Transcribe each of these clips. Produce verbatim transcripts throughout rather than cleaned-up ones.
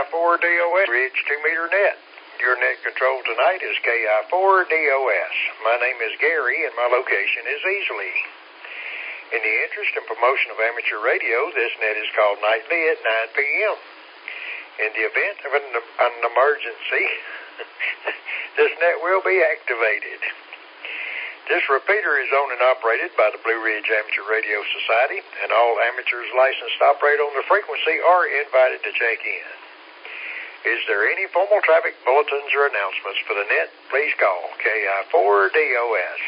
I four D O S, Ridge two meter net. Your net control tonight is K I four D O S. My name is Gary, and my location is Easley. In the interest and promotion of amateur radio, this net is called nightly at nine p.m. In the event of an, an emergency, this net will be activated. This repeater is owned and operated by the Blue Ridge Amateur Radio Society, and all amateurs licensed to operate on the frequency are invited to check in. Is there any formal traffic bulletins or announcements for the net? Please call K I four D O S.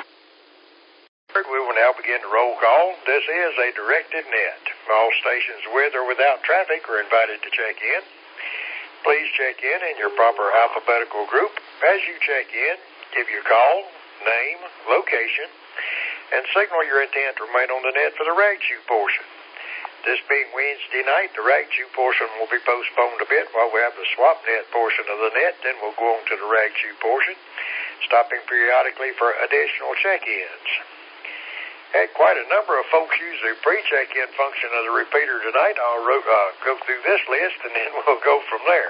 We will now begin the roll call. This is a directed net. All stations with or without traffic are invited to check in. Please check in in your proper alphabetical group. As you check in, give your call, name, location, and signal your intent to remain on the net for the rag chew portion. This being Wednesday night, the rag chew portion will be postponed a bit while we have the swap net portion of the net. Then we'll go on to the rag chew portion, stopping periodically for additional check-ins. Had quite a number of folks use the pre-check-in function of the repeater tonight. I'll uh, go through this list, and then we'll go from there.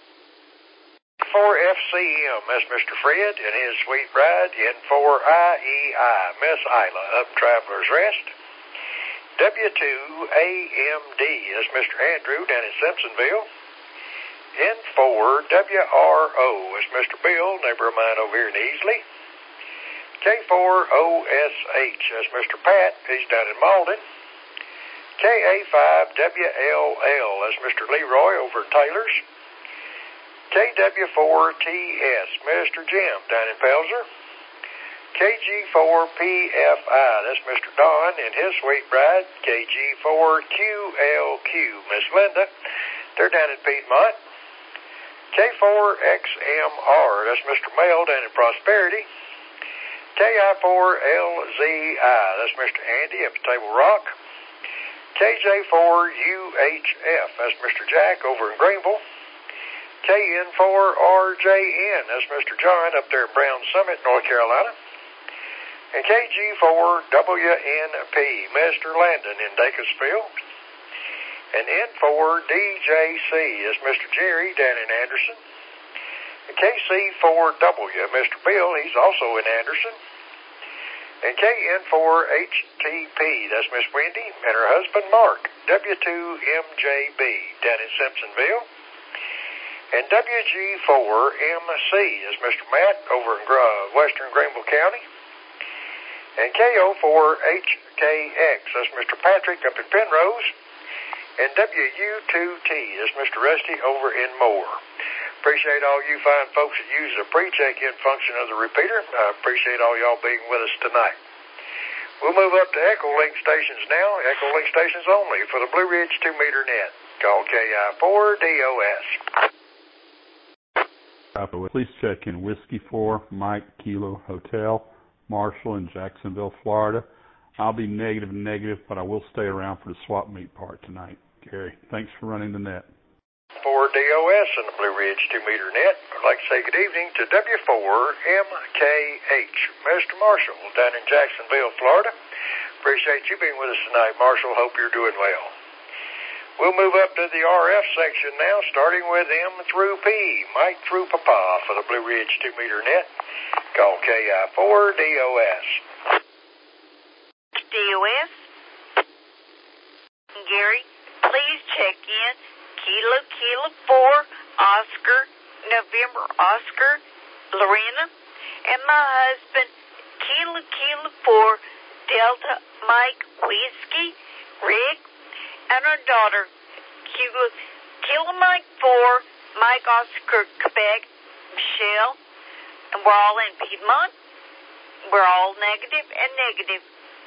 four F C M, that's Mister Fred and his sweet bride. N four I E I, Miss Isla, up Traveler's Rest. W two A M D, that's Mister Andrew down in Simpsonville. N four W R O, that's Mister Bill, neighbor of mine over here in Easley. K four O S H, that's Mister Pat, he's down in Malden. K A five W L L, that's Mister Leroy over at Taylor's. K W four T S, Mister Jim down in Pelzer. K G four P F I, that's Mister Don and his sweet bride. K G four Q L Q, Miss Linda, they're down in Piedmont. K four X M R, that's Mister Mel down in Prosperity. K I four L Z I, that's Mister Andy up at Table Rock. K J four U H F, that's Mister Jack over in Greenville. K N four R J N, that's Mister John up there at Brown Summit, North Carolina. And K G four W N P, Mister Landon in Dacusville. And N four D J C, that's Mister Jerry down in Anderson. And K C four W, Mister Bill, he's also in Anderson. And K N four H T P, that's Miss Wendy and her husband Mark, W two M J B down in Simpsonville. And W G four M C is Mister Matt over in uh, western Greenville County. And K O four H K X, that's Mister Patrick up in Penrose. And W U two T is Mister Rusty over in Moore. Appreciate all you fine folks that use the pre-check-in function of the repeater. I appreciate all y'all being with us tonight. We'll move up to Echolink stations now. Echolink stations only for the Blue Ridge two meter net. Call K I four D O S. Please check in Whiskey four, Mike, Kilo, Hotel, Marshall in Jacksonville, Florida. I'll be negative negative, but I will stay around for the swap meet part tonight. Gary, thanks for running the net. four D O S and the Blue Ridge two meter net. I'd like to say good evening to W four M K H, Mister Marshall down in Jacksonville, Florida. Appreciate you being with us tonight, Marshall. Hope you're doing well. We'll move up to the R F section now, starting with M through P, Mike through Papa for the Blue Ridge two meter net. Call K I four D O S. D O S. Gary, please check in Kilo Kilo four, Oscar, November Oscar, Lorena, and my husband, Kilo Kilo four, Delta Mike Whiskey, Rick, and our daughter, Kilo, Kilo Mike four, Mike Oscar, Quebec, Michelle, and we're all in Piedmont. We're all negative and negative.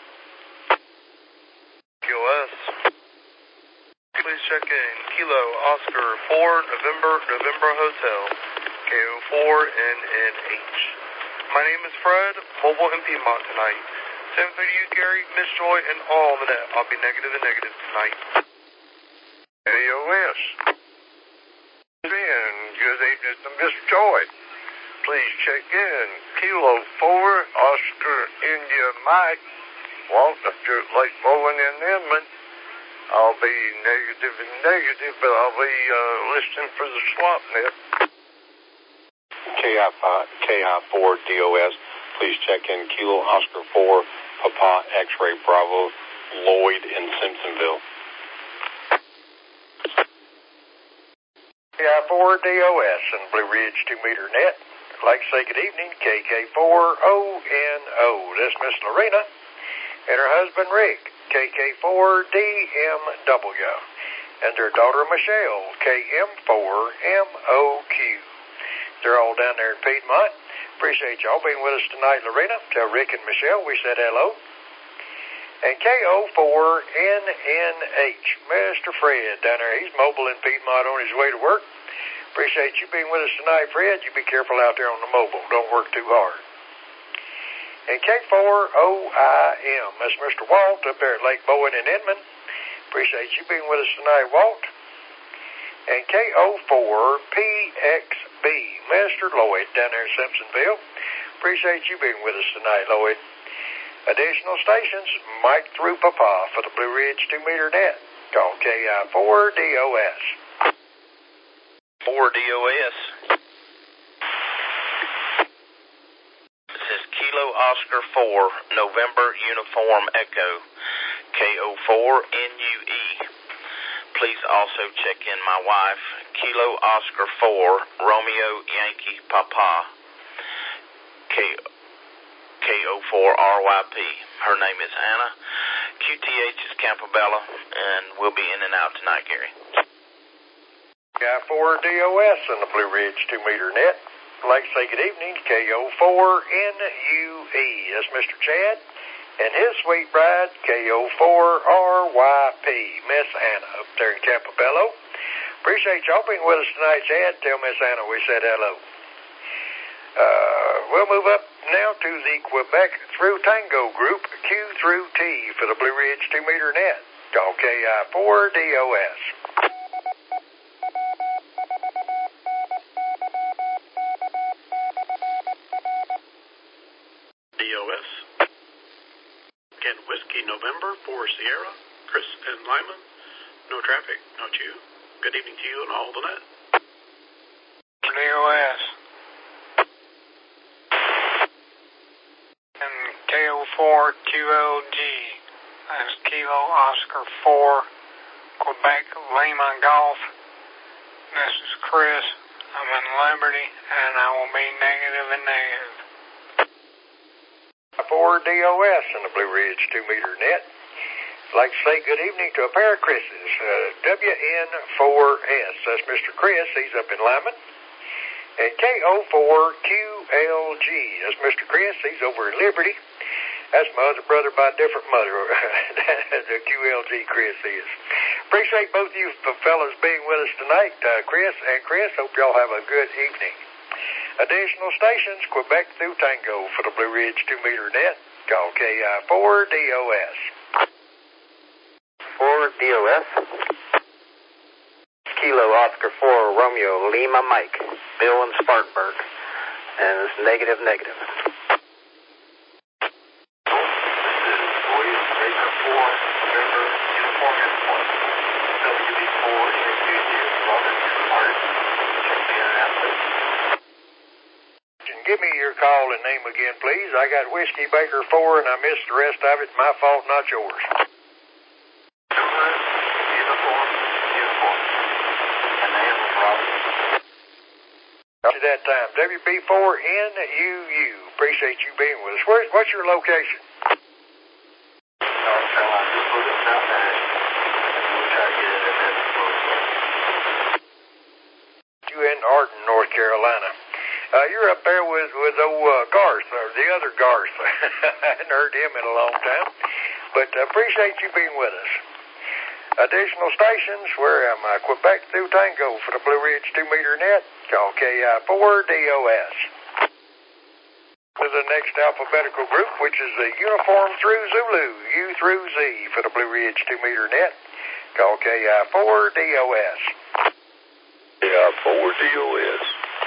Q S. Please check in Kilo Oscar four, November, November Hotel, K O four N N H. My name is Fred, mobile in Piedmont tonight. Same for you, Gary, Miss Joy, and all the net. I'll be negative and negative tonight. K O S. And good evening to Miss Joy. Please check in Kilo four, Oscar, India, Mike, Walt up here at Lake Bowen in Inman. I'll be negative and negative, but I'll be uh, listening for the swap net. K I four D O S, please check in Kilo Oscar four, Papa X-Ray Bravo, Lloyd in Simpsonville. K I four D O S and Blue Ridge two meter net. I'd like to say good evening, K K four O N O. This Miss Lorena and her husband Rick, K K four D M W, and their daughter Michelle, K M four M O Q. They're all down there in Piedmont. Appreciate y'all being with us tonight, Lorena. Tell Rick and Michelle we said hello. And K O four N N H, Mister Fred down there. He's mobile in Piedmont on his way to work. Appreciate you being with us tonight, Fred. You be careful out there on the mobile. Don't work too hard. And K four O I M, that's Mister Walt up there at Lake Bowen in Inman. Appreciate you being with us tonight, Walt. And K O four P X B, Mister Lloyd down there in Simpsonville. Appreciate you being with us tonight, Lloyd. Additional stations, Mike through Papa for the Blue Ridge two meter net. Call K I four D O S. four D O S. This is Kilo Oscar four, November Uniform Echo, K O four N U E. Please also check in my wife, Kilo Oscar four, Romeo Yankee Papa, K K O four R Y P. Her name is Anna. Q T H is Campobello, and we'll be in and out tonight, Gary. K I four D O S and the Blue Ridge two meter net. I'd like to say good evening to K O four N U E. That's Mister Chad and his sweet bride, K O four R Y P, Miss Anna up there in Campobello. Appreciate y'all being with us tonight, Chad. Tell Miss Anna we said hello. Uh, we'll move up now to the Quebec through Tango group, Q through T for the Blue Ridge two meter net. Call K I four D O S. D O S. Again, Whiskey November for Sierra, Chris and Lyman. No traffic, no you. Good evening to you and all the net. D O S. And K O four Q L G. That's Kilo Oscar four, Quebec Lima Golf. This is Chris. I'm in Liberty, and I will be negative and negative. four D O S and the Blue Ridge two meter net. I'd like to say good evening to a pair of Chris's. Uh, W N four S, that's Mister Chris, he's up in Lyman. And K O four Q L G, that's Mister Chris, he's over in Liberty. That's my other brother by a different mother, the Q L G Chris is. Appreciate both of you fellas being with us tonight, uh, Chris and Chris. Hope y'all have a good evening. Additional stations, Quebec through Tango for the Blue Ridge two meter net. Call K I four D O S. four D O S. Kilo Oscar four, Romeo Lima Mike, Bill in Spartanburg. And it's negative, negative. Give me your call and name again, please. I got Whiskey Baker four and I missed the rest of it. My fault, not yours. Up to that time. W B four N U U. Appreciate you being with us. Where, what's your location? You in Arden, North Carolina. Uh, you're up there with, with old uh, Garth, or the other Garth. I hadn't heard him in a long time. But I uh, appreciate you being with us. Additional stations, where am I? Quebec through Tango for the Blue Ridge two meter net. Call K I four D O S. To the next alphabetical group, which is the uniform through Zulu, U through Z for the Blue Ridge two meter net. Call K I four D O S. K I four D O S.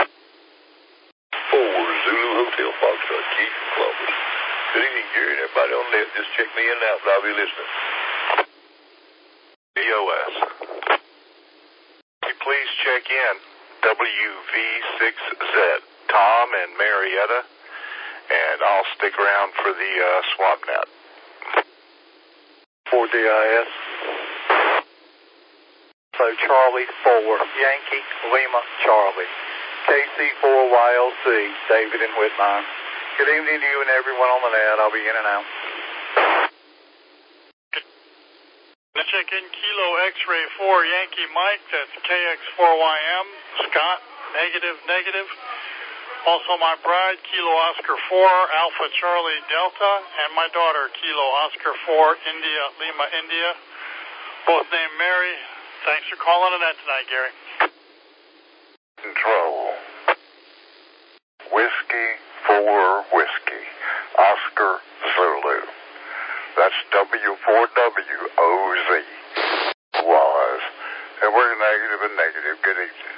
four Zulu Hotel Foxtrot, Keith and Columbus. Good evening, Gary, and everybody on net. Just check me in and out, and I'll be listening. K S. Please check in W V six Z, Tom and Marietta, and I'll stick around for the uh, swap net. four D I S. So Charlie four, Yankee, Lima, Charlie. K C four Y L C, David and Whitmire. Good evening to you and everyone on the net. I'll be in and out. Check in Kilo X-Ray four, Yankee Mike, that's K X four Y M, Scott, negative, negative. Also my bride, Kilo Oscar four, Alpha Charlie Delta, and my daughter, Kilo Oscar four, India, Lima, India. Both named Mary. Thanks for calling on that tonight, Gary. Control. Whiskey four Whiskey, Oscar Zulu. That's W four W O Z. Was. And we're negative and negative. Good evening.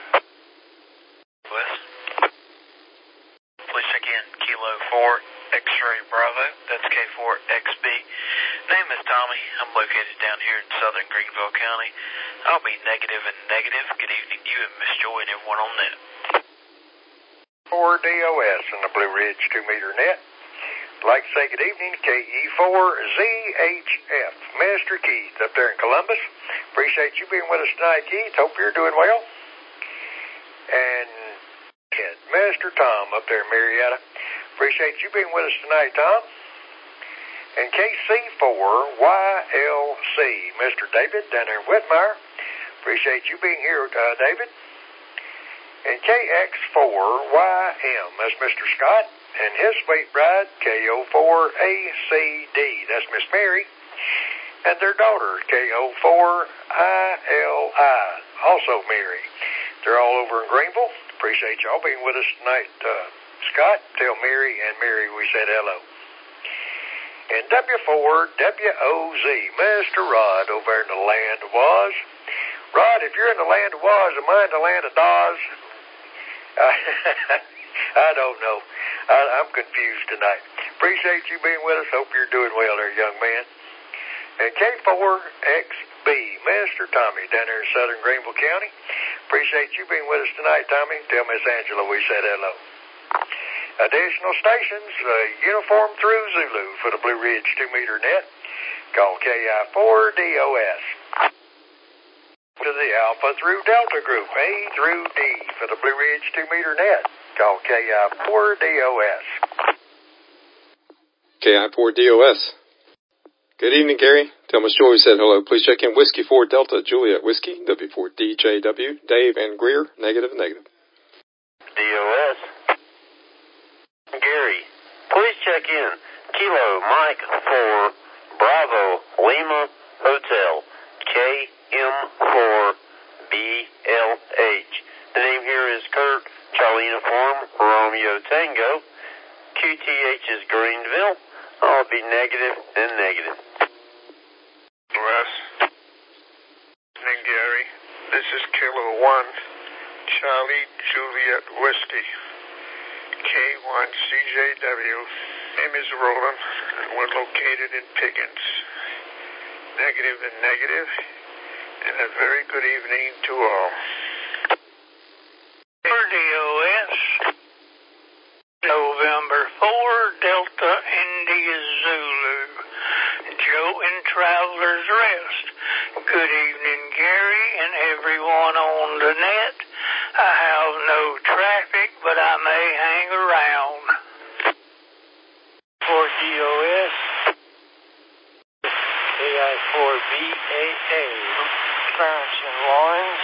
West. Please check in Kilo four X-Ray Bravo. That's K four X B. Name is Tommy. I'm located down here in southern Greenville County. I'll be negative and negative. Good evening to you and Miss Joy and everyone on net. four D O S on the Blue Ridge two meter net. I'd like to say good evening to K E four Z H F. Mister Keith up there in Columbus. Appreciate you being with us tonight, Keith. Hope you're doing well. And yeah, Mister Tom up there in Marietta. Appreciate you being with us tonight, Tom. And K C four Y L C, Mister David down there in Whitmire. Appreciate you being here, uh, David. And K X four Y M, that's Mister Scott. And his sweet bride, K O four A C D, that's Miss Mary. And their daughter, K O four I L I, also Mary. They're all over in Greenville. Appreciate y'all being with us tonight, uh, Scott. Tell Mary and Mary we said hello. And W four W O Z, Mister Rod over in the land of Oz. Rod, if you're in the land of Oz, am I in the land of Dawes? I don't know. I, I'm confused tonight. Appreciate you being with us. Hope you're doing well there, young man. And K four X B, Mister Tommy down there in southern Greenville County. Appreciate you being with us tonight, Tommy. Tell Miss Angela we said hello. Additional stations, uh, uniform through Zulu for the Blue Ridge two meter net. Call K I four D O S. To the Alpha through Delta group, A through D for the Blue Ridge two meter net. Call K I four D O S. K I four D O S. Good evening, Gary. Tell Miss Joy we said hello. Please check in Whiskey four Delta Juliet Whiskey, W four D J W, Dave and Greer, negative, negative. D O S. Gary, please check in Kilo Mike four Bravo Lima Hotel, K M four B L H. The name here is Kurt, Charlie Uniform, Romeo Tango. Q T H is Greenville. I'll be negative and negative. Wes. And Gary, this is Kilo one, Charlie Juliet Whiskey, K one C J W. Name is Roland, and we're located in Pickens. Negative and negative, and a very good evening to all. For D O S, November four, Delta India Zulu, Joe in Traveler's Rest. Good evening, Gary, and everyone on the net. I have no traffic, but I may hang around. For D O S, K I four B A A, Clarence and Lawrence.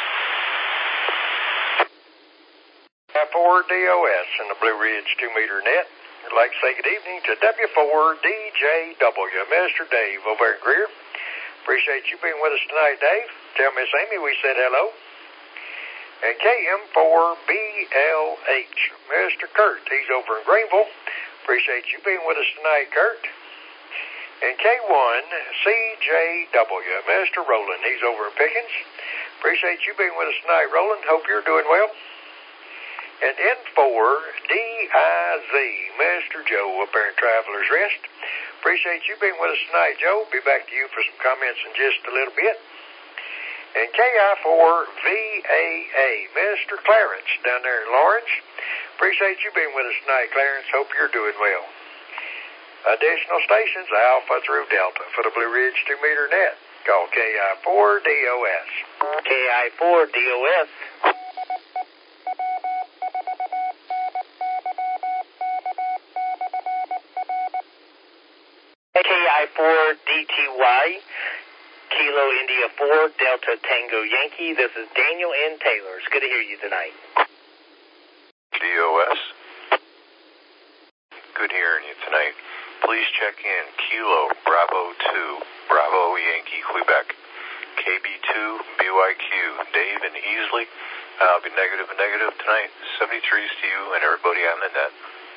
K I four D O S in the Blue Ridge two meter net. I'd like to say good evening to W four D J W, Mister Dave over at Greer. Appreciate you being with us tonight, Dave. Tell Miss Amy we said hello. And K M four B L H, Mister Kurt, he's over in Greenville. Appreciate you being with us tonight, Kurt. And K one C J W, Mister Roland, he's over in Pickens. Appreciate you being with us tonight, Roland. Hope you're doing well. And N four D I Z, Mister Joe up there in Traveler's Rest. Appreciate you being with us tonight, Joe. Be back to you for some comments in just a little bit. And K I four V A A, Mister Clarence down there in Lawrence. Appreciate you being with us tonight, Clarence. Hope you're doing well. Additional stations, Alpha through Delta for the Blue Ridge two meter net. Call K I four D O S. K I four D O S. K I four D T Y. Kilo India four, Delta Tango Yankee. This is Daniel N. Taylor. It's good to hear you tonight. D O S. Good hearing you tonight. Please check in Kilo Bravo two, Bravo Yankee, Quebec. K B two, B Y Q, Dave and Easley. I'll be negative and negative tonight. seventy-threes to you and everybody on the net.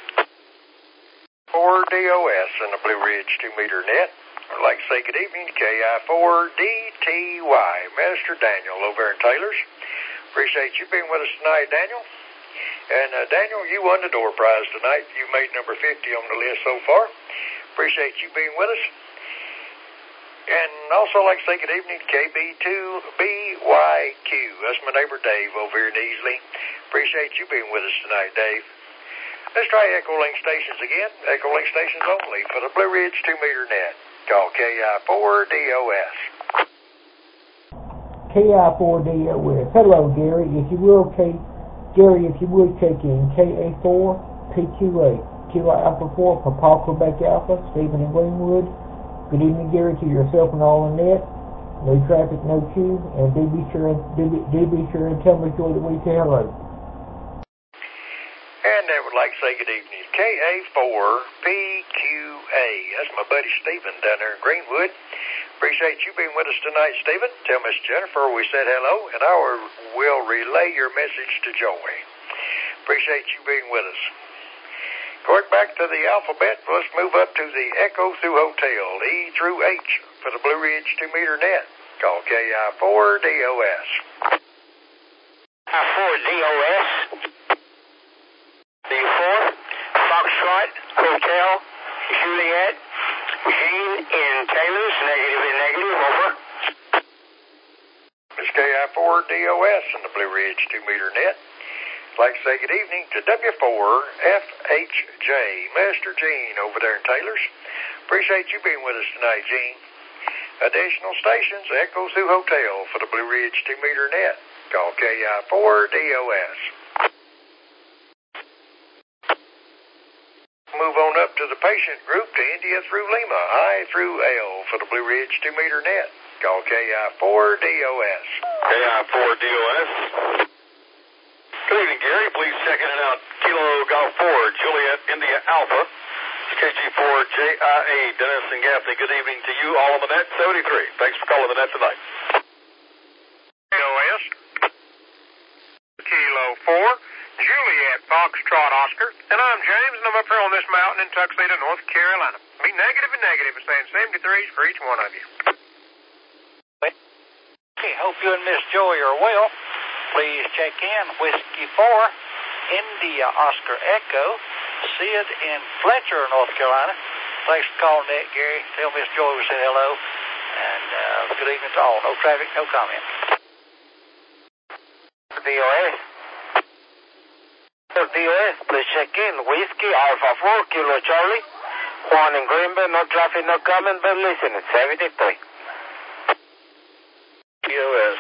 four D O S in the Blue Ridge two meter net. I'd like to say good evening to K I four D T Y, Mister Daniel over in Taylor's. Appreciate you being with us tonight, Daniel. And uh, Daniel, you won the door prize tonight. You made number fifty on the list so far. Appreciate you being with us. And also like to say good evening to K B two B Y Q. That's my neighbor Dave over here in Easley. Appreciate you being with us tonight, Dave. Let's try Echo Link stations again. Echo Link stations only for the Blue Ridge two meter net. Call K I four D O S. K I four D O S. Hello, Gary. If you will, K, Gary, if you would check in K A four P Q eight. Kilo Alpha four for Paul Quebec Alpha, Stephen in Greenwood. Good evening, Gary, to yourself and all in net. No traffic, no queue, and do be sure and do be, do be sure and tell Miss Joy that we say hello. And I would like to say good evening. K A four P Q A. That's my buddy Stephen down there in Greenwood. Appreciate you being with us tonight, Stephen. Tell Miss Jennifer we said hello, and I will relay your message to Joy. Appreciate you being with us. Going back to the alphabet, let's move up to the Echo through Hotel, E through H for the Blue Ridge two meter net. Call K I four D O S. K I four D O S. D four, Foxtrot, Hotel, Juliet, Jean in Taylor's, negative and negative, over. It's K I four D O S in the Blue Ridge two meter net. I'd like to say good evening to W four F H J, Mister Gene over there in Taylor's. Appreciate you being with us tonight, Gene. Additional stations, Echo through Hotel for the Blue Ridge two meter net. Call K I four D O S. Move on up to the patient group to India through Lima, I through L for the Blue Ridge two meter net. Call K I four D O S. K I four D O S. Good evening, Gary. Please check in and out Kilo Golf four, Juliet India Alpha. K G four J I A, Dennis and Gaffney. Good evening to you all on the net, seventy-three. Thanks for calling the net tonight. K O S. Kilo four. Juliet, Foxtrot, Oscar, and I'm James, and I'm up here on this mountain in Tuxedo, North Carolina. Be negative and negative, and saying seventy-threes for each one of you. Okay, hope you and Miss Joy are well. Please check in Whiskey four, India, Oscar, Echo, Sid in Fletcher, North Carolina. Thanks for calling that, Gary. Tell Miss Joy we said hello, and uh, good evening to all. No traffic, no comment. D O S. D O S, please check in. Whiskey Alpha four, Kilo Charlie. Juan in Greenville, no traffic, no comment, but listen, it's seventy-three. D O S.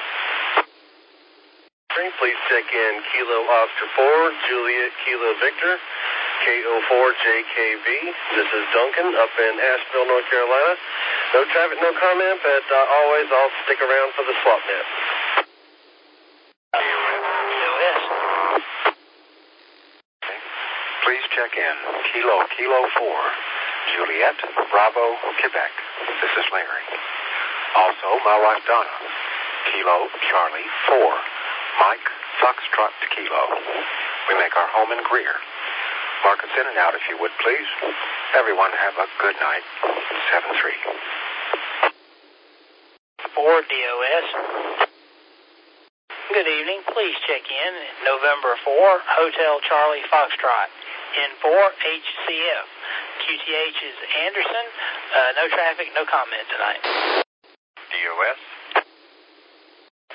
Please check in Kilo Oscar four, Juliet Kilo Victor, K O four J K V. This is Duncan up in Asheville, North Carolina. No traffic, no comment, but uh, always I'll stick around for the swap net. Please check in Kilo Kilo four, Juliet, Bravo, Quebec. This is Larry. Also, my wife Donna. Kilo Charlie four, Mike Foxtrot Kilo. We make our home in Greer. Mark us in and out if you would, please. Everyone have a good night. seven three. four D O S. Good evening. Please check in November four, Hotel Charlie Foxtrot. N four H C F. Q T H is Anderson. Uh, no traffic, no comment tonight. D O S.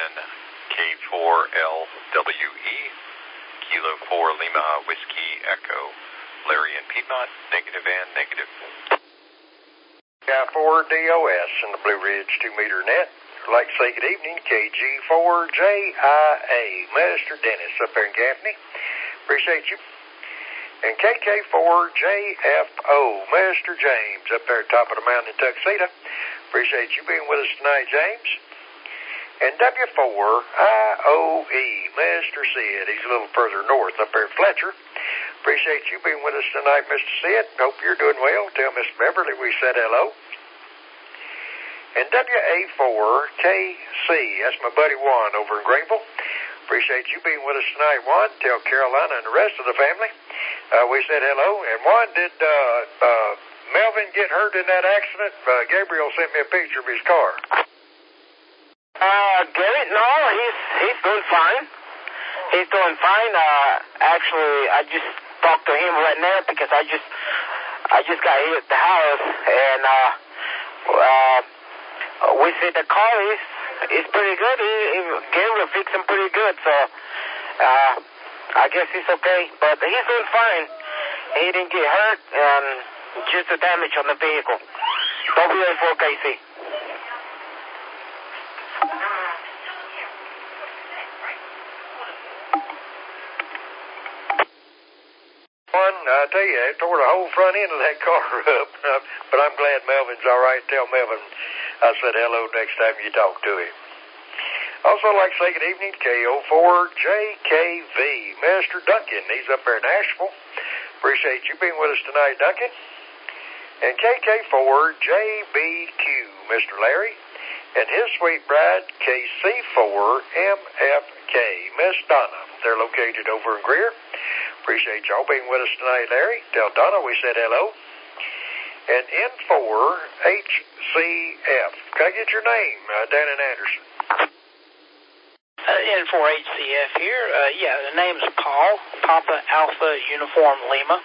in K four L W E, Kilo four Lima Whiskey Echo, Larry in Piedmont, negative and negative. K I four D O S in the Blue Ridge two meter net. I'd like to say good evening, K G four J I A, Mister Dennis up there in Gaffney. Appreciate you. And K K four J F O, Mister James up there at top of the mountain in Tuxedo. Appreciate you being with us tonight, James. And W four I O E, Mister Sid. He's a little further north up there at Fletcher. Appreciate you being with us tonight, Mister Sid. Hope you're doing well. Tell Miss Beverly we said hello. And W A four K C, that's my buddy Juan over in Greenville. Appreciate you being with us tonight, Juan. Tell Carolina and the rest of the family uh, we said hello. And Juan, did uh, uh, Melvin get hurt in that accident? Uh, Gabriel sent me a picture of his car. Uh, Garrett, no, he's he's doing fine. He's doing fine. Uh, actually, I just talked to him right now because I just I just got here at the house, and uh, uh, we see the car is is pretty good. He, he Gabriel fixed him pretty good, so uh, I guess he's okay. But he's doing fine. He didn't get hurt, and just the damage on the vehicle. W A four K C. I tell you, it tore the whole front end of that car up. But I'm glad Melvin's all right. Tell Melvin I said hello next time you talk to him. Also, I'd like to say good evening to K O four J K V, Mister Duncan. He's up there in Nashville. Appreciate you being with us tonight, Duncan. And K K four J B Q, Mister Larry. And his sweet bride, K C four M F K, Miss Donna. They're located over in Greer. Appreciate y'all being with us tonight, Larry. Tell Donna we said hello. And N four H C F. Can I get your name, uh, Dan and Anderson? Uh, N four H C F here. Uh, yeah, the name's Paul, Papa Alpha Uniform Lima.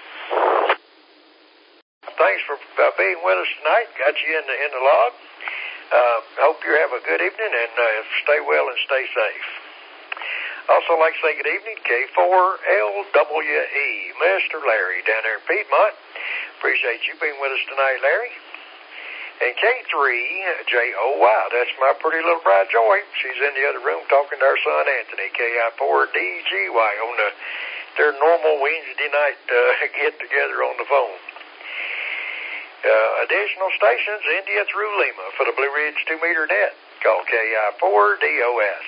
Thanks for uh, being with us tonight. Got you in the, in the log. Uh, hope you have a good evening, and uh, stay well and stay safe. Also, like to say good evening, K four L W E, Mister Larry down there in Piedmont. Appreciate you being with us tonight, Larry. And K three J O Y, that's my pretty little bride, Joy. She's in the other room talking to our son, Anthony, K I four D G Y, on the, their normal Wednesday night uh, get-together on the phone. Uh, additional stations, India through Lima for the Blue Ridge two meter net. Call K I four D O S.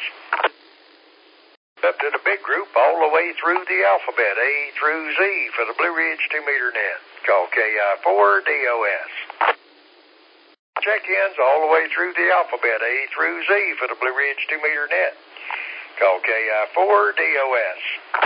Up to the big group all the way through the alphabet, A through Z for the Blue Ridge two meter net. Call K I four D O S. Check-ins all the way through the alphabet, A through Z for the Blue Ridge two meter net. Call K I four D O S.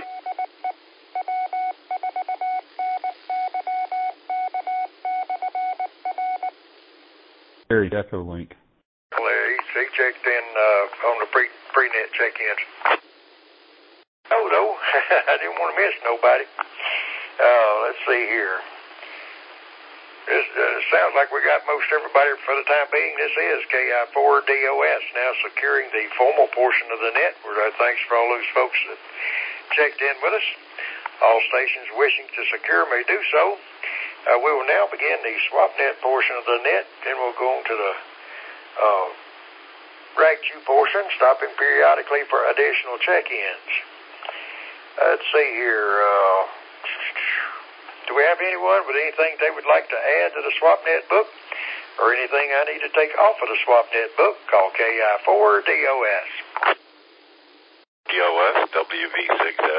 Gary Echo Link. He checked in uh, on the pre, pre-net check-ins. Oh, no, I didn't want to miss nobody. Uh, let's see here. This uh, sounds like we got most everybody for the time being. This is K I four D O S now securing the formal portion of the net. Uh, thanks for all those folks that checked in with us. All stations wishing to secure may do so. Uh, we will now begin the swap net portion of the net. Then we'll go on to the uh, rag queue portion, stopping periodically for additional check-ins. Let's see here. Uh, do we have anyone with anything they would like to add to the SwapNet book? Or anything I need to take off of the SwapNet book? Call K I four D O S. D O S, W V six Z.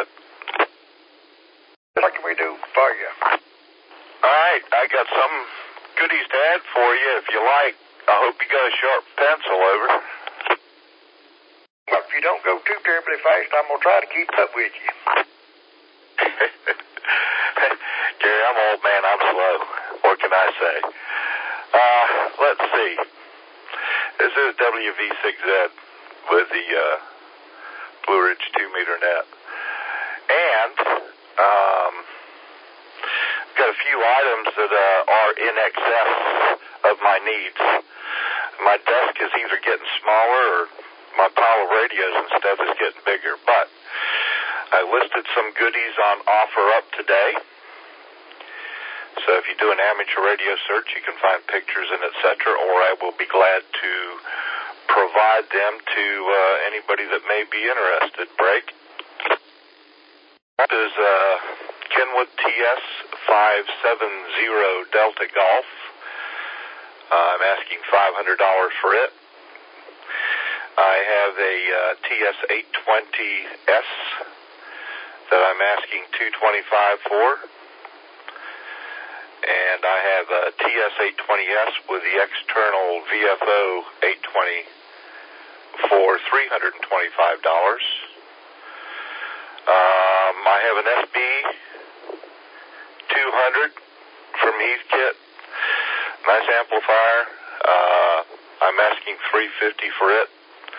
What can we do for you? All right, I got some goodies to add for you if you like. I hope you got a sharp pencil, over. Well, if you don't go too terribly fast, I'm going to try to keep up with you. Gary, I'm old man, I'm slow. What can I say? Uh, let's see. This is W V six Z with the uh, Blue Ridge two meter net. And um, got a few items that uh, are in excess of my needs. My desk is either getting smaller or my pile of radios and stuff is getting bigger. But I listed some goodies on offer up today. So if you do an amateur radio search, you can find pictures and et cetera, or I will be glad to provide them to uh, anybody that may be interested. Break. This is uh, Kenwood T S five seven zero Delta Golf. Uh, I'm asking five hundred dollars for it. I have a uh, T S eight twenty S that I'm asking two hundred twenty-five dollars for. And I have a T S eight twenty S with the external V F O eight twenty for three hundred twenty-five dollars. Um, I have an S B two hundred from Heathkit. Nice amplifier. Uh, I'm asking three hundred fifty dollars for it.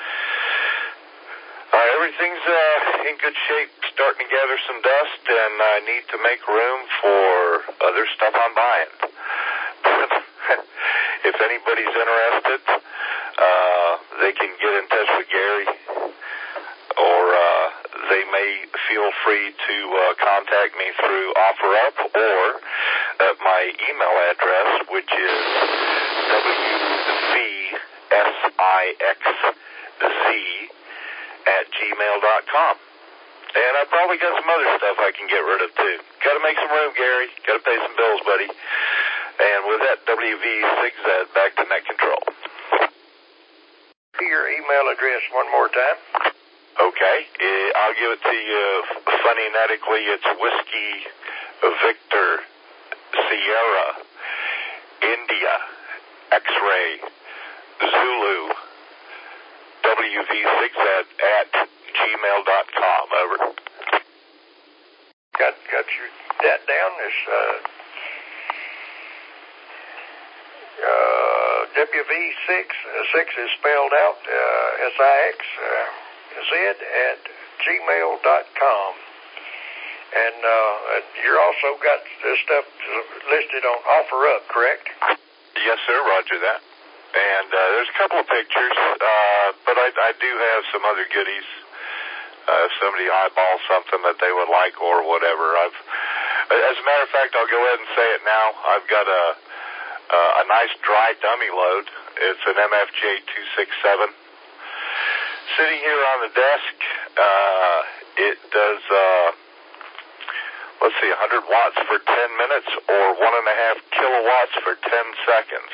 Uh, everything's uh, in good shape, starting to gather some dust, and I need to make room for other stuff I'm buying. If anybody's interested, uh, they can get in touch with Gary, or uh, they may feel free to uh, contact me through OfferUp or at my email address, which is W V S I X Z at gmail dot com. And I probably got some other stuff I can get rid of too. Got to make some room, Gary. Got to pay some bills, buddy. And with that, W V six Z back to net control. Your email address one more time. Okay. Uh, I'll give it to you phonetically. It's Whiskey Victor Sierra India X-Ray Zulu W V six Z at gmail dot com. Over. Got got your that down. This uh, uh, W V six uh, six is spelled out uh, S I X uh, Z at gmail dot com. And uh, you're also got this stuff listed on OfferUp, correct? Yes, sir. Roger that. And uh, there's a couple of pictures, uh, but I, I do have some other goodies. Uh, if somebody eyeballs something that they would like or whatever, I've, as a matter of fact, I'll go ahead and say it now. I've got a uh, a nice dry dummy load. It's an M F J two sixty-seven sitting here on the desk. Uh, it does. Uh, let's see, one hundred watts for ten minutes or one and a half kilowatts for ten seconds.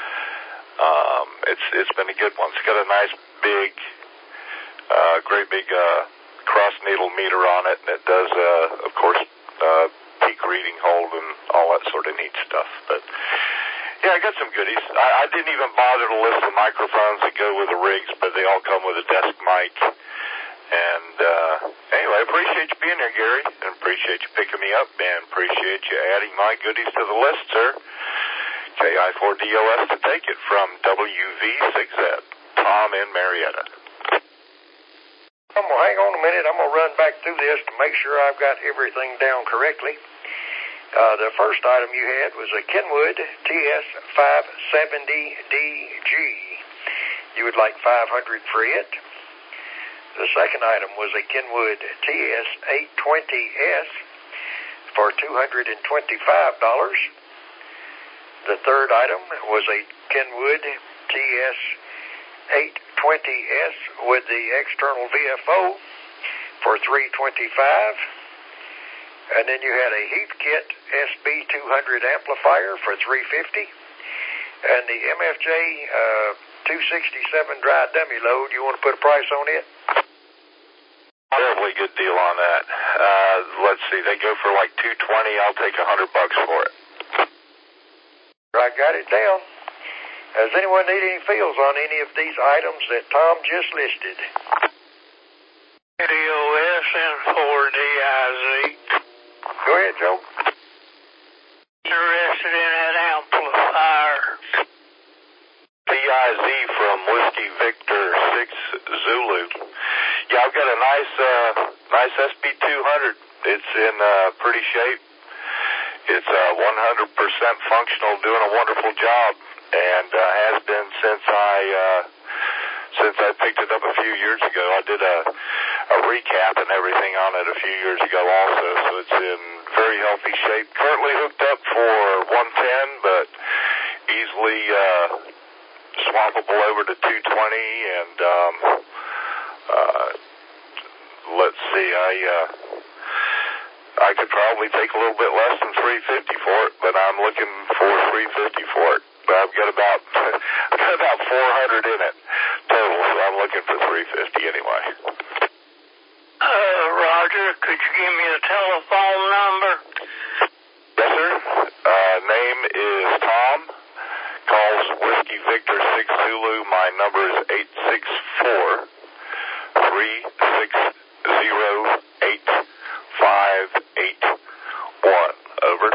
Um, it's it's been a good one. It's got a nice big, uh, great big uh, cross needle meter on it, and it does, uh, of course, uh, peak reading hold and all that sort of neat stuff. But yeah, I got some goodies. I, I didn't even bother to list the microphones that go with the rigs, but they all come with a desk mic. And uh, anyway, I appreciate you being here, Gary, and appreciate you picking me up, and appreciate you adding my goodies to the list, sir. K I four D O S to take it from W V six Z, Tom in Marietta. I'm going to hang on a minute. I'm going to run back through this to make sure I've got everything down correctly. Uh, the first item you had was a Kenwood T S five seventy D G. You would like five hundred dollars for it. The second item was a Kenwood T S eight twenty S for two hundred twenty-five dollars. The third item was a Kenwood T S eight twenty S with the external V F O for three hundred twenty-five dollars. And then you had a Heathkit S B two hundred amplifier for three hundred fifty dollars. And the M F J uh, two sixty-seven dry dummy load, you want to put a price on it? Terribly good deal on that. Uh, let's see, they go for like two hundred twenty dollars. I'll take one hundred bucks for it. I got it down. Does anyone need any feels on any of these items that Tom just listed? D O S and four D I Z. Go ahead, Joe. Interested in that amplifier. D I Z from Whiskey Victor six Zulu. Yeah, I've got a nice, uh, nice S B two hundred. It's in uh, pretty shape. It's uh, one hundred percent functional, doing a wonderful job, and uh, has been since I uh, since I picked it up a few years ago. I did a, a recap and everything on it a few years ago also, so it's in very healthy shape. Currently hooked up for one ten, but easily uh, swappable over to two twenty, and um, uh, let's see, I uh, I could probably take a little bit less than three fifty for it, but I'm looking for three fifty for it. I've got about I've got about four hundred in it total, so I'm looking for three fifty anyway. Uh, Roger, could you give me a telephone number? Yes, sir. Uh, name is Tom. Calls Whiskey Victor six Zulu. My number is eight six four, three six zero, eight five eight one. Over.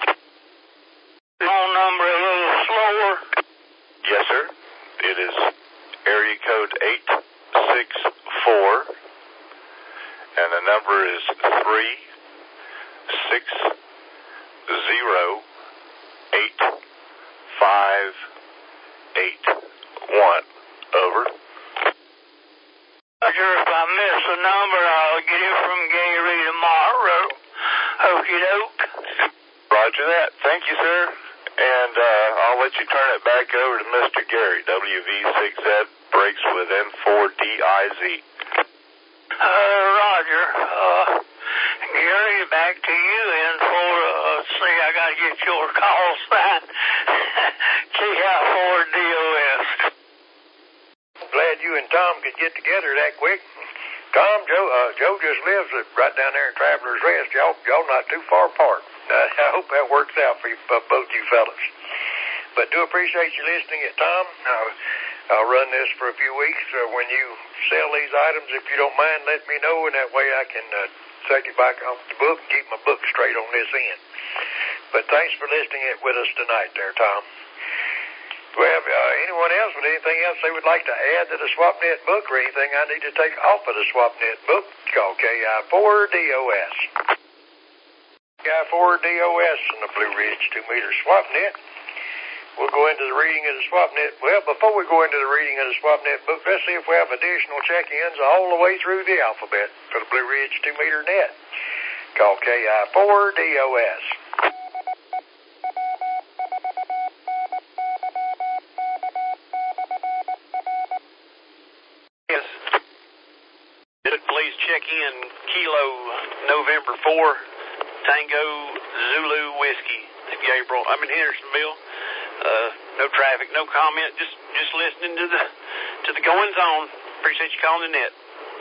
Phone number a little slower? Yes, sir. It is area code eight six four, and the number is three six zero, eight five eight one. Over. Roger, if I miss the number, I'll get it from Gary tomorrow. Okie doke. Roger that. Thank you, sir. And uh, I'll let you turn it back over to Mister Gary. W V six Z breaks with N four D I Z. Uh, Roger. Uh, Gary, back to you in for, uh, let's see, I gotta get your call sign. K I four D O S. Glad you and Tom could get together that quick. Tom, Joe, uh, Joe just lives right down there in Traveler's Rest. Y'all, y'all not too far apart. Uh, I hope that works out for you, uh, both you fellas. But do appreciate you listening at Tom. I'll, I'll run this for a few weeks. Uh, when you sell these items, if you don't mind, let me know, and that way I can uh, take it back off the book and keep my book straight on this end. But thanks for listening it with us tonight there, Tom. Do we have uh, anyone else with anything else they would like to add to the SwapNet book or anything I need to take off of the SwapNet book? Call K I four D O S. K I four D O S and the Blue Ridge two meter SwapNet. We'll go into the reading of the SwapNet. Well, before we go into the reading of the SwapNet book, let's see if we have additional check-ins all the way through the alphabet for the Blue Ridge two meter net. Call K I four D O S. Yes. Please check in Kilo November four, Tango Zulu Whiskey. Gabriel, I'm in Hendersonville. Uh, no traffic, no comment. Just just listening to the to the goings on. Appreciate you calling the net.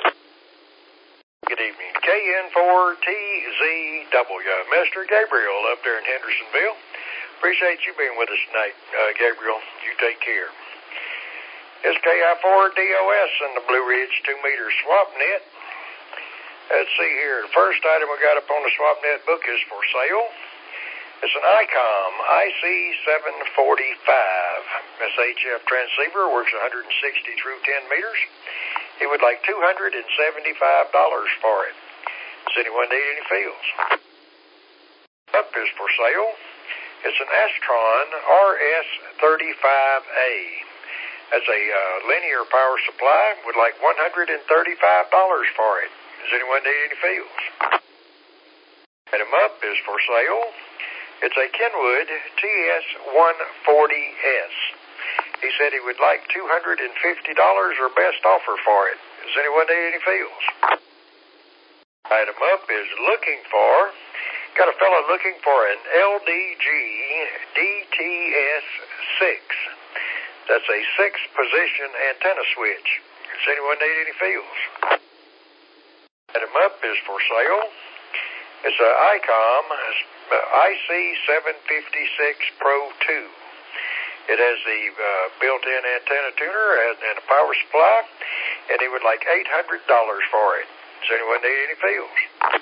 Good evening. K N four T Z W. Mister Gabriel up there in Hendersonville. Appreciate you being with us tonight, uh, Gabriel. You take care. It's K I four D O S and the Blue Ridge two meter SwapNet. Let's see here. The first item we got up on the SwapNet book is for sale. It's an ICOM I C seven forty-five S H F transceiver, works one hundred sixty through ten meters. He would like two hundred seventy-five dollars for it. Does anyone need any fields? Up is for sale. It's an Astron R S thirty-five A. That's a uh, linear power supply. Would like one hundred thirty-five dollars for it. Does anyone need any fields? Item up is for sale. It's a Kenwood T S one forty S. He said he would like two hundred fifty dollars or best offer for it. Does anyone need any fields? Item up is looking for, got a fellow looking for an L D G D T S six. That's a six position antenna switch. Does anyone need any fields? Item up is for sale. It's a ICOM I C seven fifty-six Pro two. It has the uh, built-in antenna tuner and, and a power supply, and he would like eight hundred dollars for it. Does anyone need any fields?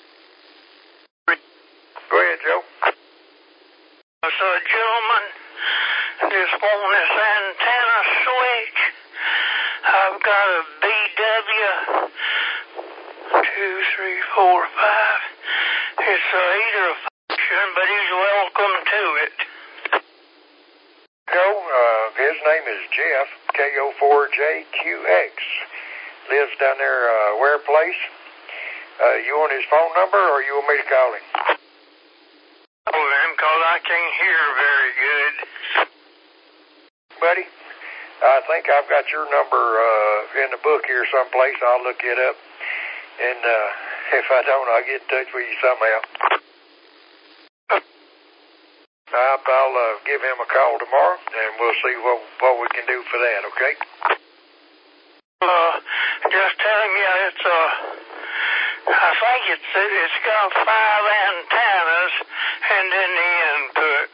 Go ahead, Joe. So, gentlemen, just want this antenna switch. I've got a B W two, three, four, five. It's uh, either a function, but he's welcome to it. Joe, uh, his name is Jeff, K K O four J Q X. Lives down there, uh, Ware Place. Uh, you want his phone number, or you want me to call him? Oh, then, because I can't hear very good. Buddy, I think I've got your number uh, in the book here someplace. I'll look it up. And uh, if I don't, I'll get in touch with you somehow. I'll, I'll uh, give him a call tomorrow, and we'll see what, what we can do for that, okay? Uh, just telling you, it's, uh, I think it's, it's got five antennas and then the input.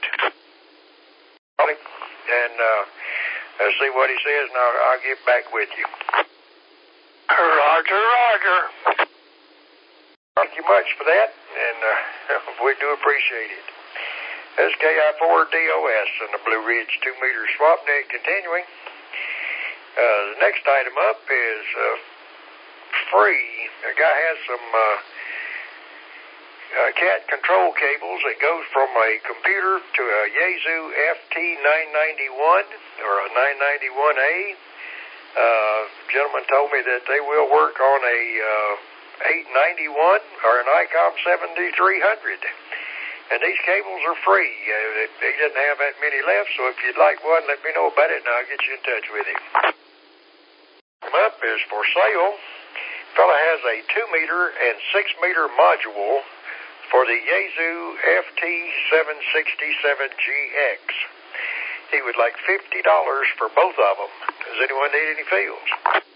And uh, let's see what he says, and I'll, I'll get back with you. Roger, Roger. Thank you much for that, and uh, we do appreciate it. S K I four D O S and the Blue Ridge two meter swap net continuing. Uh, the next item up is uh, free. The guy has some uh, uh, cat control cables that goes from a computer to a Yaesu F T nine ninety-one or a nine ninety-one A. Uh, gentleman told me that they will work on a uh, eight ninety-one or an ICOM seventy-three hundred. And these cables are free. Uh, he doesn't have that many left, so if you'd like one, let me know about it, and I'll get you in touch with him. Up is for sale. Fella has a two meter and six meter module for the Yaesu F T seven sixty-seven G X. He would like fifty dollars for both of them. Does anyone need any fields?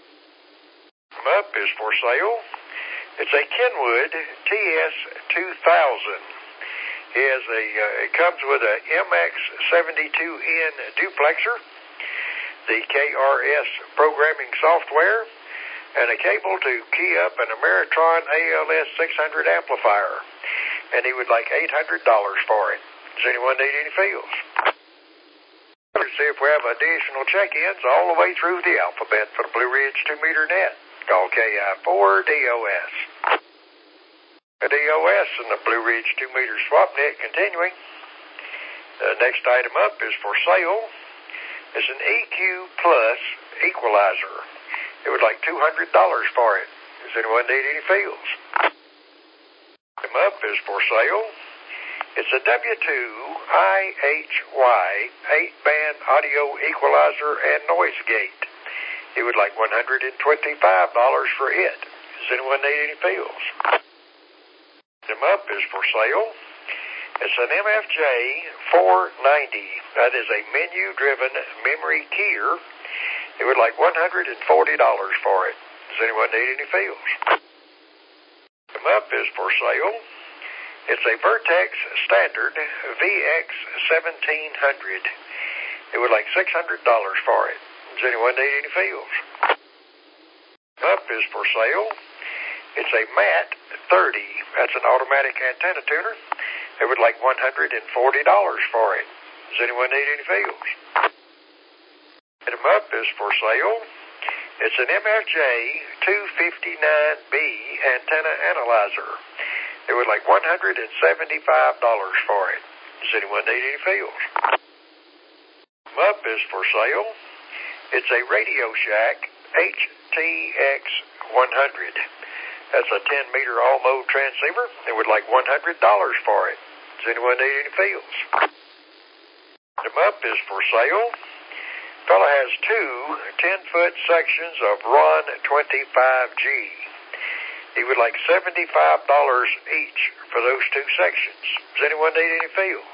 Up is for sale. It's a Kenwood T S two thousand. He has a, uh, it comes with a M X seventy-two N duplexer, the K R S programming software, and a cable to key up an Ameritron A L S six hundred amplifier. And he would like eight hundred dollars for it. Does anyone need any fields? Let's see if we have additional check-ins all the way through the alphabet for the Blue Ridge two meter net. Call K I four D O S. The D O S and the Blue Ridge two meter swap net continuing. The next item up is for sale. It's an E Q Plus equalizer. It would like two hundred dollars for it. Does anyone need any fields? Item up is for sale. It's a W two I H Y eight band audio equalizer and noise gate. He would like one hundred twenty-five dollars for it. Does anyone need any fields? Them up is for sale. It's an M F J four ninety. That is a menu-driven memory keyer. It would like one hundred forty dollars for it. Does anyone need any fields? Them up is for sale. It's a Vertex Standard V X seventeen hundred. It would like six hundred dollars for it. Does anyone need any fields? Up is for sale. It's a MAT thirty. That's an automatic antenna tuner. They would like one hundred forty dollars for it. Does anyone need any fields? Item up is for sale. It's an M F J two fifty-nine B antenna analyzer. They would like one hundred seventy-five dollars for it. Does anyone need any fields? Item up is for sale. It's a Radio Shack H T X one hundred. That's a ten meter all-mode transceiver. They would like one hundred dollars for it. Does anyone need any fields? Item up is for sale. Fella has two ten foot sections of RON twenty-five G. He would like seventy-five dollars each for those two sections. Does anyone need any fields?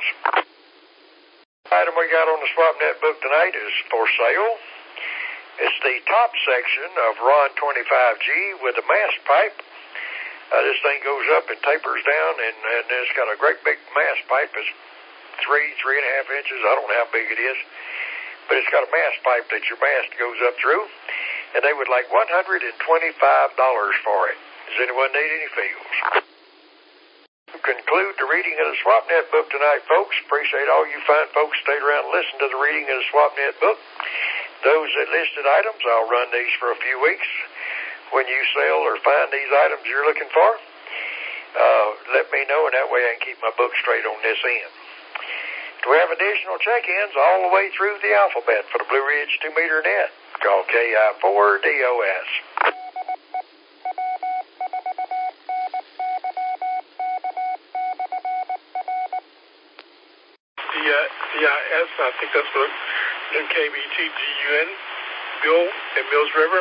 The item we got on the SwapNet book tonight is for sale. It's the top section of RON twenty-five G with a mast pipe. Uh, this thing goes up and tapers down, and, and it's got a great big mast pipe. It's three, three and a half inches. I don't know how big it is. But it's got a mast pipe that your mast goes up through. And they would like one hundred twenty-five dollars for it. Does anyone need any fields? To conclude the reading of the SwapNet book tonight, folks. Appreciate all you fine folks stayed around and listened to the reading of the SwapNet book. Those that listed items, I'll run these for a few weeks. When you sell or find these items you're looking for, uh, let me know, and that way I can keep my book straight on this end. We have additional check-ins all the way through the alphabet for the Blue Ridge two meter net. Call K I four D O S. D I S, I think that's what M K B T G U N, Bill in Mills River.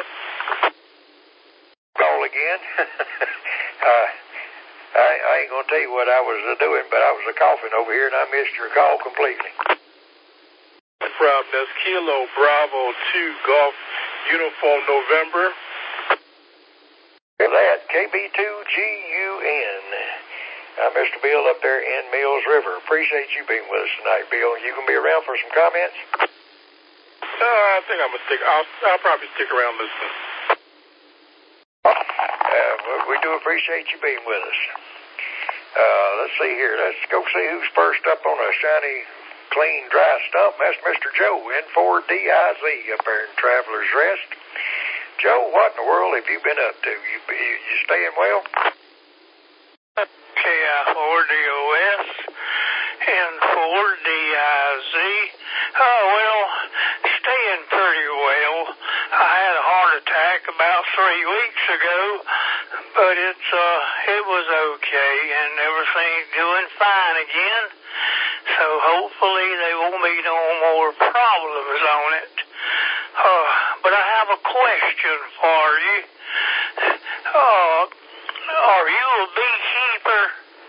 Call again. uh, I, I ain't going to tell you what I was uh, doing, but I was uh, coughing over here, and I missed your call completely. From that's Kilo Bravo two Golf Uniform November. Hear that, K B two G U N. Uh, Mister Bill up there in Mills River. Appreciate you being with us tonight, Bill. You going to be around for some comments? Uh, I think I'm going to stick, I'll, I'll probably stick around listening. Uh, we do appreciate you being with us. Uh, let's see here. Let's go see who's first up on a shiny, clean, dry stump. That's Mister Joe, N four D I Z up there in Traveler's Rest. Joe, what in the world have you been up to? You, you, you staying well? K I four D O S, N four D I Z. Oh, well, staying pretty well. I had a heart attack about three weeks ago, but it's, uh, it was okay, and everything's doing fine again. So hopefully there won't be no more problems on it. Uh, but I have a question for you. Uh, are you a beekeeper?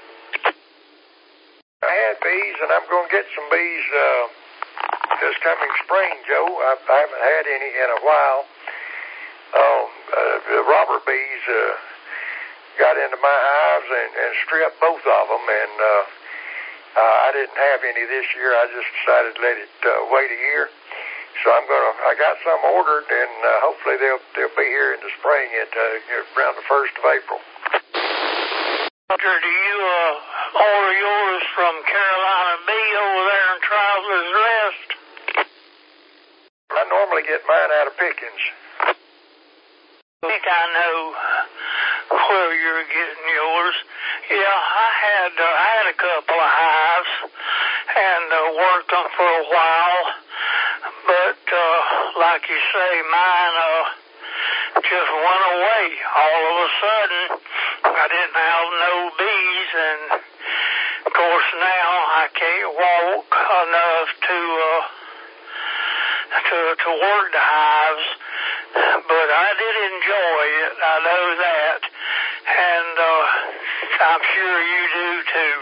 I had bees, and I'm going to get some bees uh, this coming spring, Joe. I, I haven't had any in a while. Um, uh, the robber bees uh, got into my hives and, and stripped both of them, and uh, uh, I didn't have any this year. I just decided to let it uh, wait a year. So I'm gonna. I got some ordered, and uh, hopefully they'll they'll be here in the spring at uh, around the first of April. Doctor, do you uh, order yours from Carolina Bee over there in Traveler's Rest? I normally get mine out of Pickens. I think I know where you're getting yours. Yeah, I had uh, I had a couple of hives and uh, worked them for a while, but uh, like you say, mine uh, just went away all of a sudden. I didn't have no bees, and of course now I can't walk enough to uh, to to work the hives. But I did enjoy it, I know that, and uh, I'm sure you do too.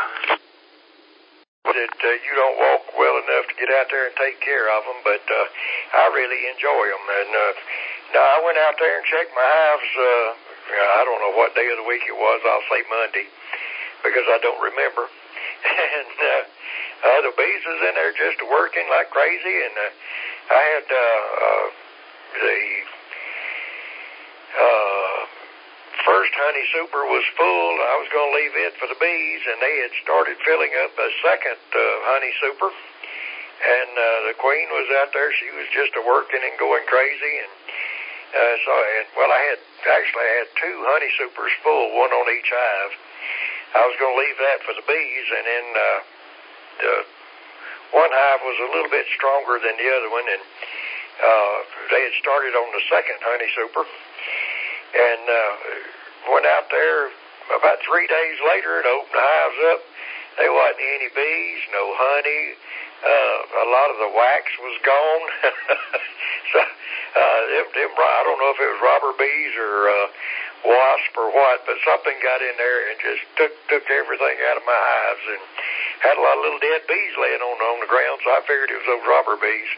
That uh, you don't walk well enough to get out there and take care of them, but uh, I really enjoy them. And uh, now I went out there and checked my hives. Uh, I don't know what day of the week it was. I'll say Monday because I don't remember. And uh, uh, the bees was in there just working like crazy, and uh, I had uh, uh, the uh, first honey super was full. I was going to leave it for the bees, and they had started filling up a second uh, honey super. And uh, the queen was out there. She was just a working and going crazy. And uh, so, and, well, I had actually I had two honey supers full, one on each hive. I was going to leave that for the bees, and then uh, the one hive was a little bit stronger than the other one, and uh, they had started on the second honey super, and uh, went out there about three days later and opened the hives up. There wasn't any bees, no honey. Uh, a lot of the wax was gone. So, uh, them, them, I don't know if it was robber bees or uh, wasp or what, but something got in there and just took took everything out of my hives, and had a lot of little dead bees laying on on the ground. So I figured it was those robber bees.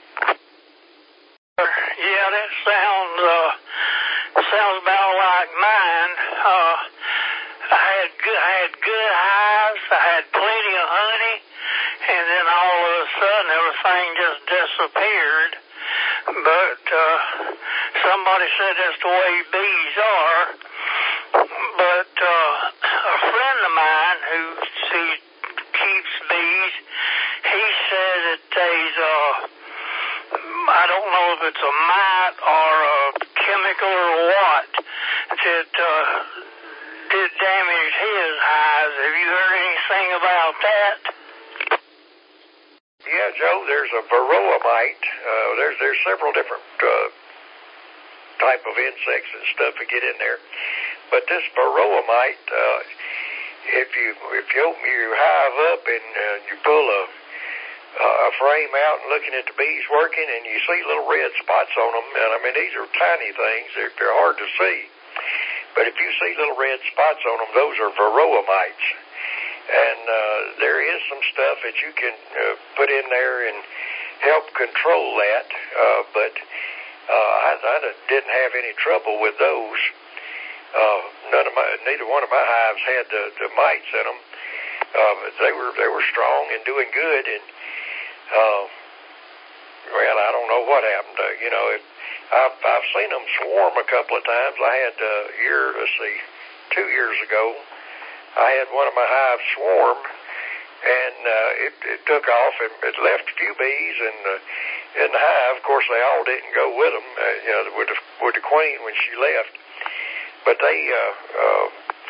Yeah, that sounds uh, sounds about like mine. Uh, I had good, I had good hives. I had plenty of honey, and then all of a sudden everything just disappeared. But uh, somebody said that's the way bees are. But uh, a friend of mine who he keeps bees, he said that there's uh, I don't know if it's a mite or a chemical or what that uh, did damage his hives. Have you heard anything about that? Yeah, yeah, Joe, there's a varroa mite. Uh, there's there's several different uh, type of insects and stuff that get in there. But this varroa mite, uh, if you if you open your hive up and uh, you pull a a frame out and looking at the bees working, and you see little red spots on them, and I mean these are tiny things; they're, they're hard to see. But if you see little red spots on them, those are varroa mites. And uh, there is some stuff that you can uh, put in there and help control that. Uh, but uh, I, I didn't have any trouble with those. Uh, none of my, neither one of my hives had the, the mites in them. Uh, but they were they were strong and doing good. And uh, well, I don't know what happened. Uh, you know, it, I've I've seen them swarm a couple of times. I had a uh, year, let's see, two years ago. I had one of my hives swarm, and uh, it, it took off, and it left a few bees in the, in the hive. Of course, they all didn't go with them, uh, you know, with the, with the queen when she left. But they uh, uh,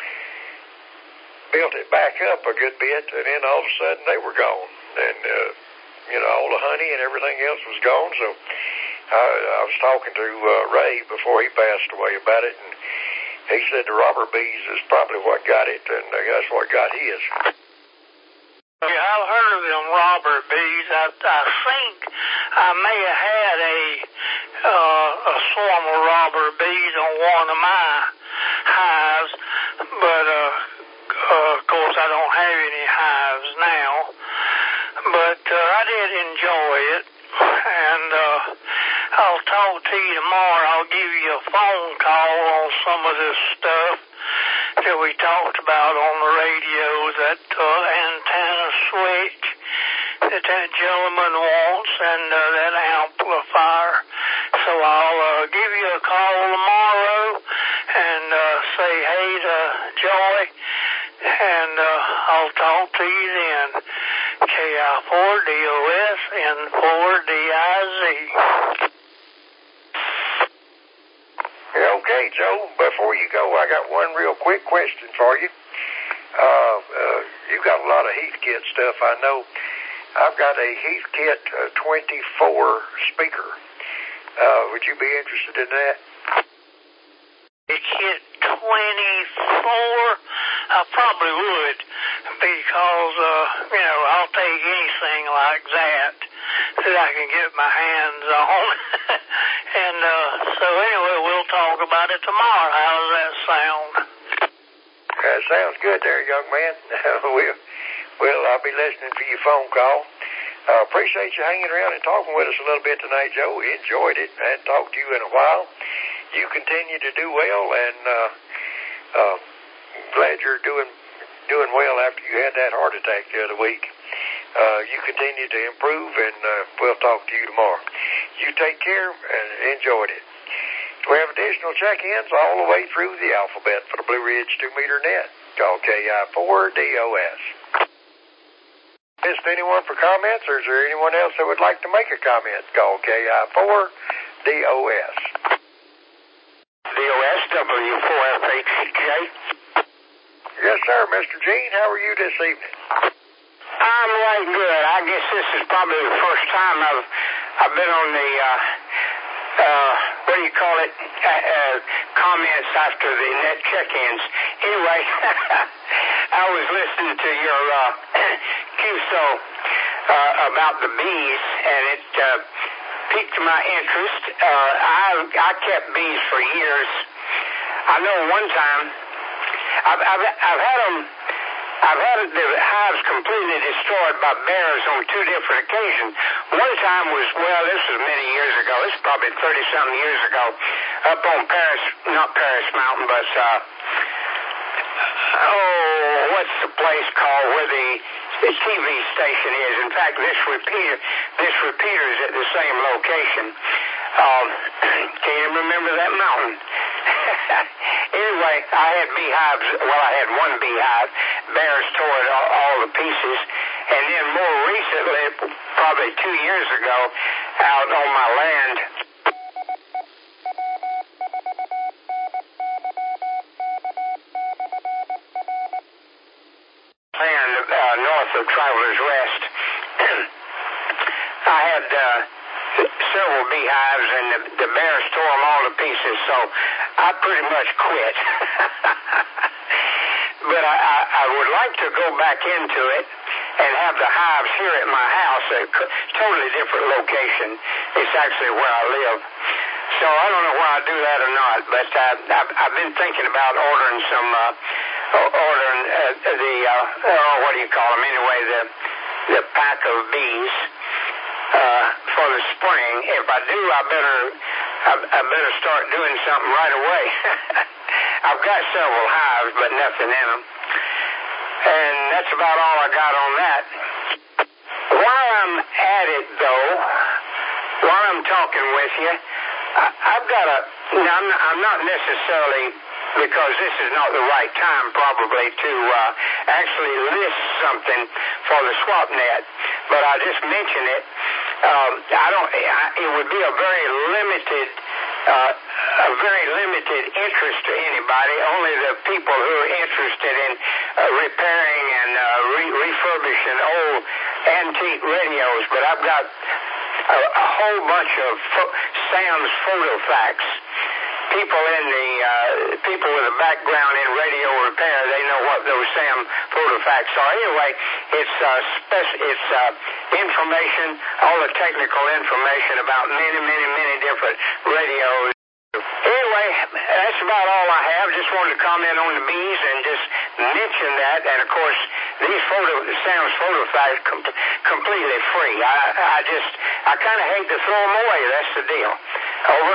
built it back up a good bit, and then all of a sudden they were gone. And, uh, you know, all the honey and everything else was gone. So I, I was talking to uh, Ray before he passed away about it, and he said the robber bees is probably what got it, and that's what got his. Yeah, I've heard of them robber bees. I, I think I may have had a uh, a swarm of robber bees on one of my hives, but uh, uh, of course I don't have any hives now. But uh, I did enjoy it, and uh, I'll talk to you tomorrow. I'll give you a phone call on some of this stuff that we talked about on the radio, that uh, antenna switch that that gentleman wants, and uh, that amplifier. So I'll uh, give you a call tomorrow and uh, say hey to Joy, and uh, I'll talk to you then. K I four D O S N four D I Z. Okay, Joe, before you go, I got one real quick question for you. Uh, uh, you got a lot of Heathkit stuff, I know. I've got a Heathkit uh, twenty-four speaker. Uh, would you be interested in that? Heathkit twenty-four? I probably would, because, uh, you know, I'll take anything like that that I can get my hands on. And uh, so anyway, we'll talk about it tomorrow. How does that sound? That sounds good there, young man. we'll, well, I'll be listening for your phone call. Uh, appreciate you hanging around and talking with us a little bit tonight, Joe. We enjoyed it. I hadn't talked to you in a while. You continue to do well, and uh, uh, glad you're doing doing well after you had that heart attack the other week. Uh, you continue to improve, and uh, we'll talk to you tomorrow. You take care and enjoyed it. We have additional check-ins all the way through the alphabet for the Blue Ridge two meter net. Call K I four D O S. Missed anyone for comments, or is there anyone else that would like to make a comment? Call K I four D O S. D O S W four F H J. Yes, sir, Mister Gene. How are you this evening? I'm right good. I guess this is probably the first time I've I've been on the uh, uh, what do you call it? Uh, uh, comments after the net check-ins. Anyway, I was listening to your uh, Q S O uh, about the bees, and it uh, piqued my interest. Uh, I I kept bees for years. I know one time I've I've, I've had them. I've had the hives completely destroyed by bears on two different occasions. One time was, well, this was many years ago. This is probably thirty-something years ago, up on Paris, not Paris Mountain, but, uh, oh, what's the place called where the, the T V station is? In fact, this repeater, this repeater is at the same location. Um, can you remember that mountain? Anyway, I had beehives. Well, I had one beehive. Bears tore it all, all to pieces. And then more recently, probably two years ago, out on my land, land uh, north of Travelers Rest, I had uh, several beehives, and the, the bears tore them all to pieces, so I pretty much quit. But I, I, I would like to go back into it and have the hives here at my house, a totally different location. It's actually where I live. So I don't know whether I do that or not, but uh, I've, I've been thinking about ordering some, uh, ordering uh, the, uh, oh, what do you call them anyway, the, the pack of bees uh, for the spring. If I do, I better, I, I better start doing something right away. I've got several hives, but nothing in them. And that's about all I got on that. While I'm at it, though, while I'm talking with you, I, I've got a, now I'm, not, I'm not necessarily, because this is not the right time probably to uh, actually list something for the SwapNet, but I just mention it. Um, I don't, I, it would be a very limited Uh, a very limited interest to anybody, only the people who are interested in uh, repairing and uh, re- refurbishing old antique radios. But I've got a, a whole bunch of fo- Sam's Photofax. People in the uh, people with a background in radio repair, they know what those Sam Photofax are. Anyway, it's uh, spec- it's uh, information, all the technical information about many, many, many different radios. Anyway, that's about all I have. Just wanted to comment on the bees and just mention that. And of course, these photo Sam's Photofax com- completely free. I, I just I kind of hate to throw them away. That's the deal. Over.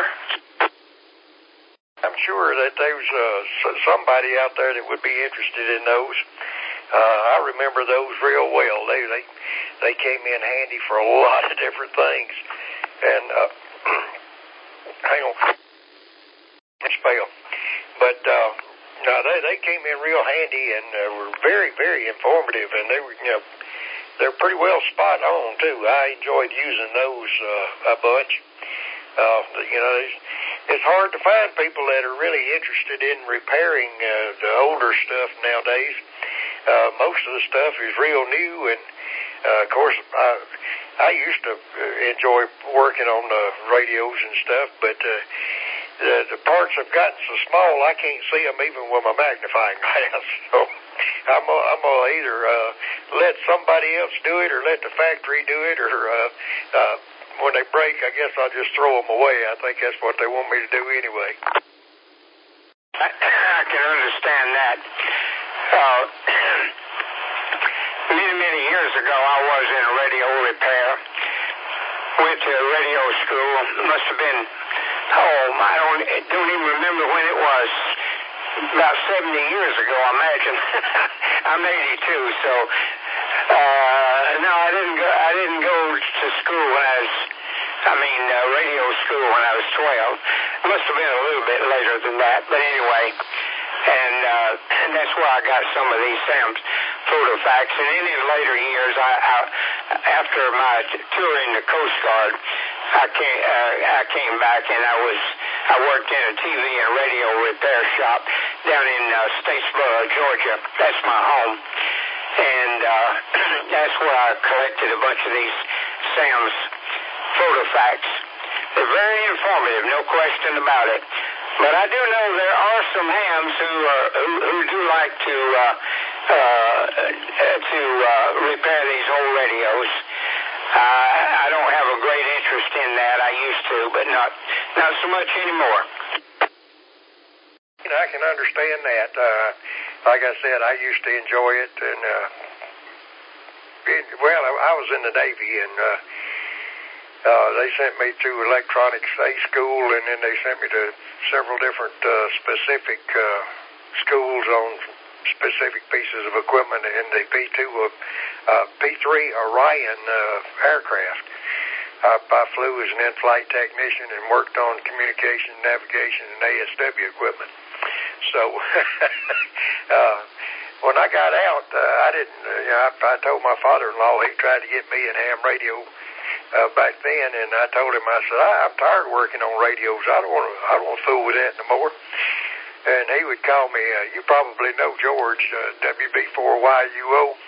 I'm sure that there's uh, somebody out there that would be interested in those. Uh, I remember those real well. They they they came in handy for a lot of different things. And uh, hang on, spell. But uh, no, they they came in real handy and uh, were very very informative. And they were you know they're pretty well spot on too. I enjoyed using those uh, a bunch. Uh, you know, it's, it's hard to find people that are really interested in repairing uh, the older stuff nowadays. Uh, most of the stuff is real new, and uh, of course, I, I used to enjoy working on the radios and stuff, but uh, the, the parts have gotten so small I can't see them even with my magnifying glass. So I'm gonna, I'm gonna either uh, let somebody else do it, or let the factory do it, or uh, uh, when they break, I guess I'll just throw them away. I think that's what they want me to do anyway. I, I can understand that. Uh, many, many years ago, I was in radio repair. Went to radio school. Must have been, oh, I don't, don't even remember when it was. About seventy years ago, I imagine. I'm eighty-two, so uh, no, I didn't go. I didn't go to school when I was. I mean, uh, radio school when I was twelve. It must have been a little bit later than that, but anyway. And, uh, and that's where I got some of these Sam's Photofax. And then in later years, I, I after my tour in the Coast Guard, I came. Uh, I came back and I was. I worked in a T V and radio repair shop down in uh, Statesboro, Georgia. That's my home. And uh, that's where I collected a bunch of these Sam's Photofax. They're very informative, no question about it. But I do know there are some hams who are, who, who do like to uh, uh, to uh, repair these old radios. Uh, I don't have a great interest in that. I used to, but not not so much anymore. You know, I can understand that. Uh, like I said, I used to enjoy it, and uh, it, well, I, I was in the Navy, and uh, uh, they sent me to electronics A school, and then they sent me to several different uh, specific uh, schools on specific pieces of equipment in the P two of uh, P three Orion uh, aircraft. I, I flew as an in-flight technician and worked on communication, navigation, and A S W equipment. So uh, when I got out, uh, I didn't. Uh, you know, I, I told my father-in-law. He tried to get me in ham radio uh, back then, and I told him, I said, I, I'm tired of working on radios. I don't want to. I don't want to fool with that no more. And he would call me, uh, you probably know George, uh, W B four Y U O.